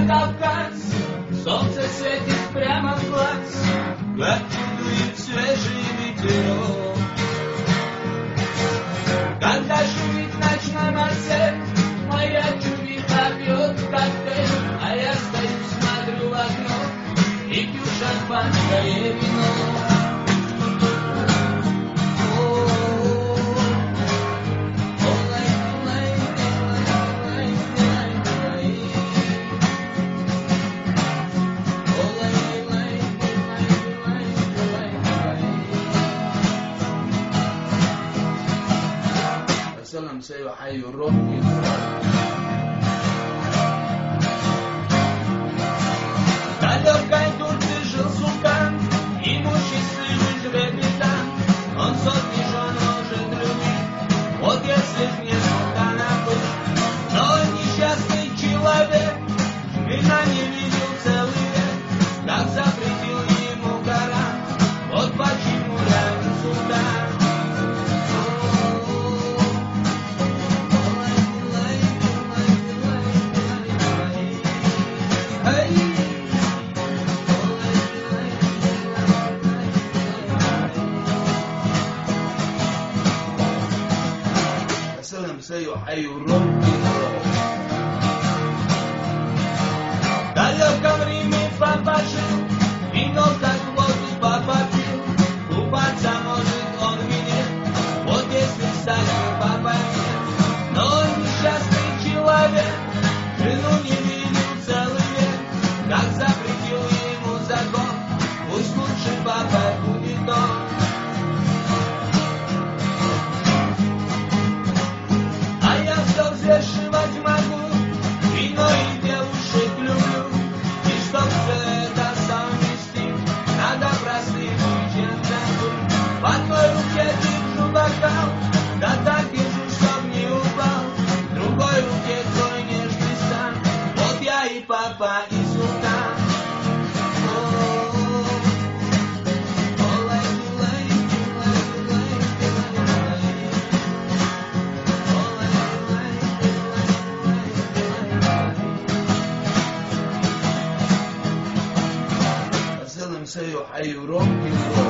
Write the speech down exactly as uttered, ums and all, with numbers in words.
Кавказ, солнце светит прямо в глаз, как дует свежий ветерок. Когда шумит ночной марсель, моя чувиха пьет коктейль, а я стою, смотрю в окно и пью шампанское вино. وسلم سيحيي الروح Далекой Турции жил султан, имущественный жребетан. Он сотни жен может любить, вот если б не султана был. Но он несчастный человек, вина не видел целый век, так запретил ему Коран, вот почему рядом султан. سيحيي الروح В далеком Риме папа жил, вино как воду папа пил. Купаться может он в вине, вот если стать папой нет. Но он несчастный человек, жену не видел целый век, как запретил ему закон, пусть лучше папой будет он. Взвешивать могу, вино и девушек люблю, и чтоб все это совместить, надо простым чем-то быть. В одной руке держу бокал, да так держу, чтоб не упал, в другой руке твой нежный сан, вот я и папа, и султан. سيحيي روحي